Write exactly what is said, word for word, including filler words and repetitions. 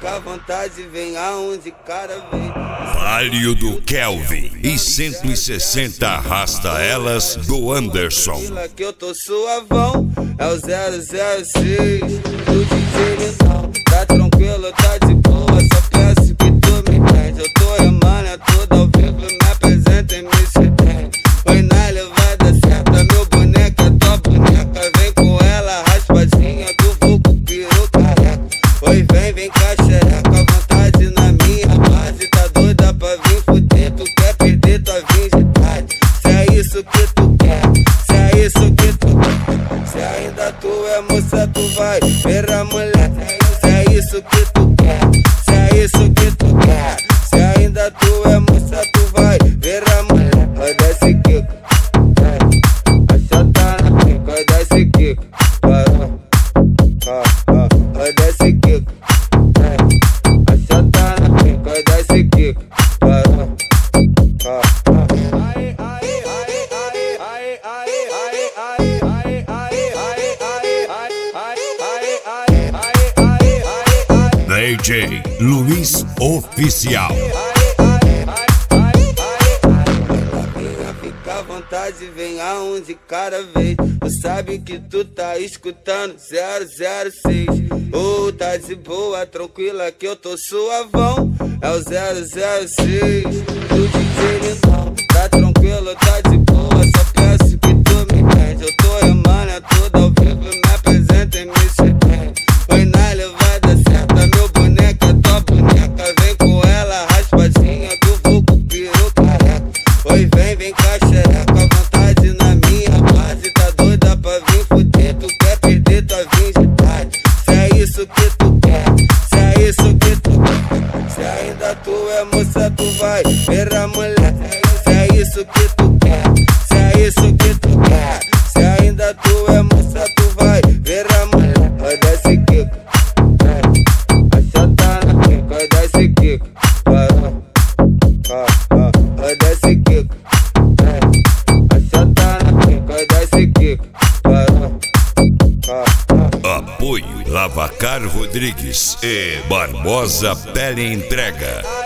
fica à vontade, vem aonde cara vem. Vale do Kelvin e cento e sessenta arrasta elas do Anderson. Que eu tô suavão, é o zero zero seis do D J Lindão. Tá tranquilo, tá de boa, só peço que tu me entende. Eu tô remando, é tudo ao vivo, me apresenta e me surpreende. Foi na levada certa, meu boneco é tua boneca. Vem com ela, raspadinha do vulgo, piru careca. Oi, vem, vem cá, xereca, à vontade na minha base. Tá doida pra vir fuder, tu quer perder tua virgindade. Se é isso que tu quer, se é isso que tu quer. Se ainda tu é moça, tu vai ver a mulher. Se é isso que tu quer, se é isso que tu quer. Se ainda tu é moça, tu vai ver a mulher. Vai desce quico, achata na pica, vai desce quico. Parou, ah, ah, vai desce quico. Achata na pica, vai desce quico. Parou, ah, ah. D J Luiz Oficial. Fica à vontade, vem aonde cara vem. Tu sabe que tu tá escutando zero zero seis. Ou tá de boa, tranquila que eu tô suavão. É o zero zero seis do D J Lindão. Tá tranquilo, tá de boa, só peço que tu me entende. Eu tô remando, é tudo ao vivo, me apresenta e me surpreende. Foi na levada certa, meu boneco é tua boneca. Vem com ela, raspadinha do vulgo, piru careca. Oi, vem, vem cá, xereca, à vontade na minha base. Tá doida pra vir fuder, tu quer perder tua virgindade. Se é isso que tu quer, se é isso que tu quer. Se ainda tu é moça, tu vai ver a mulher. Se é isso que tu quer, se é isso que tu quer. Se ainda tu é moça, tu vai ver a mulher. Vai desce quico, achata na pica, vai desce quico. Parou, ah, ah, vai desce quico. Achata na pica, vai desce quico. Parou, ah, ah. Apoio Lavacar Rodrigues e Barbosa Pele Entrega.